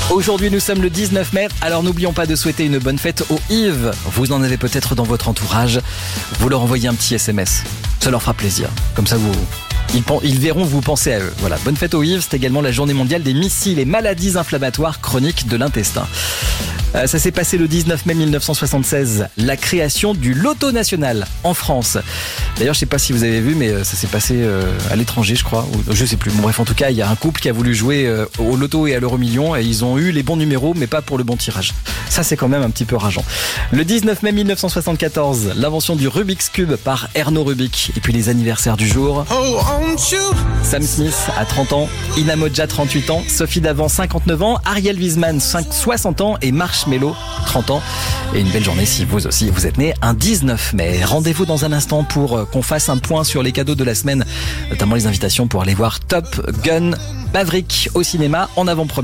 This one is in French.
Aujourd'hui, nous sommes le 19 mai, alors n'oublions pas de souhaiter une bonne fête aux Yves. Vous en avez peut-être dans votre entourage. Vous leur envoyez un petit SMS. Ça leur fera plaisir. Comme ça, ils verront que vous pensez à eux. Voilà, bonne fête aux Yves. C'est également la journée mondiale des missiles et maladies inflammatoires chroniques de l'intestin. Ça s'est passé le 19 mai 1976, la création du Loto National en France. D'ailleurs, je sais pas si vous avez vu, mais ça s'est passé à l'étranger, je crois. Ou, je sais plus. Bon, bref, en tout cas, il y a un couple qui a voulu jouer au Loto et à l'Euro-Million et ils ont eu les bons numéros, mais pas pour le bon tirage. Ça, c'est quand même un petit peu rageant. Le 19 mai 1974, l'invention du Rubik's Cube par Erno Rubik. Et puis les anniversaires du jour. Sam Smith à 30 ans, Ina Modja 38 ans, Sophie Davant 59 ans, Ariel Wiesman 60 ans et Marshmello 30 ans. Et une belle journée si vous aussi vous êtes né un 19 mai. Rendez-vous dans un instant pour qu'on fasse un point sur les cadeaux de la semaine, notamment les invitations pour aller voir Top Gun Maverick au cinéma en avant-première.